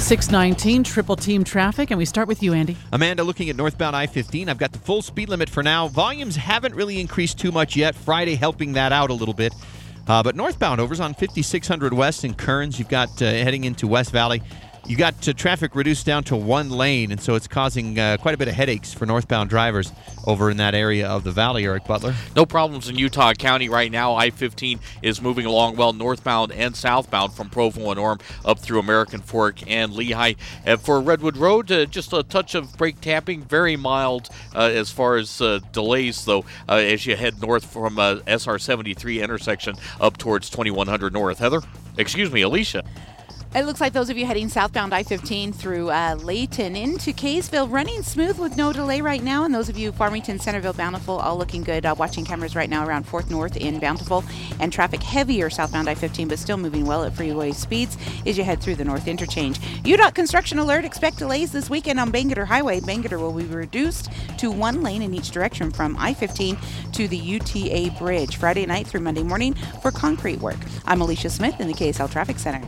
619 Triple Team Traffic, and we start with you, Andy. Amanda, looking at northbound I-15, I've got the full speed limit for now. Volumes haven't really increased too much yet. Friday helping that out a little bit. But northbound overs on 5600 West in Kearns. You've got heading into West Valley. You got traffic reduced down to one lane, and so it's causing quite a bit of headaches for northbound drivers over in that area of the valley, Eric Butler. No problems in Utah County right now. I-15 is moving along well northbound and southbound from Provo and Orem up through American Fork and Lehigh. For Redwood Road, just a touch of brake tapping, very mild as far as delays, though, as you head north from SR-73 intersection up towards 2100 North. Alicia. It looks like those of you heading southbound I-15 through Layton into Kaysville running smooth with no delay right now. And those of you Farmington, Centerville, Bountiful, all looking good. Watching cameras right now around 4th North in Bountiful. And traffic heavier southbound I-15, but still moving well at freeway speeds as you head through the North Interchange. UDOT construction alert. Expect delays this weekend on Bangerter Highway. Bangerter will be reduced to one lane in each direction from I-15 to the UTA Bridge Friday night through Monday morning for concrete work. I'm Alicia Smith in the KSL Traffic Center.